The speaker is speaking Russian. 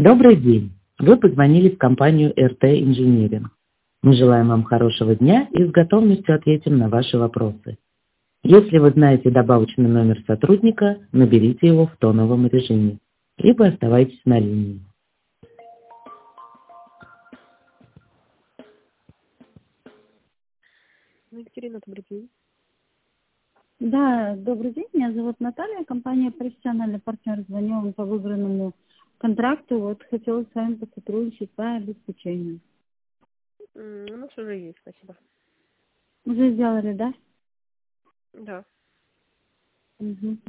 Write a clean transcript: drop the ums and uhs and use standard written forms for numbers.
Добрый день. Вы позвонили в компанию РТ Инжиниринг. Мы желаем вам хорошего дня и с готовностью ответим на ваши вопросы. Если вы знаете добавочный номер сотрудника, наберите его в тоновом режиме, либо оставайтесь на линии. Екатерина, добрый день. Да, добрый день, меня зовут Наталья, компания «Профессиональный партнер». Звоню вам по выбранному контракту. Вот хотела с вами посотрудничать по обеспечению. У нас уже есть, спасибо. Уже сделали, да? Да. Угу.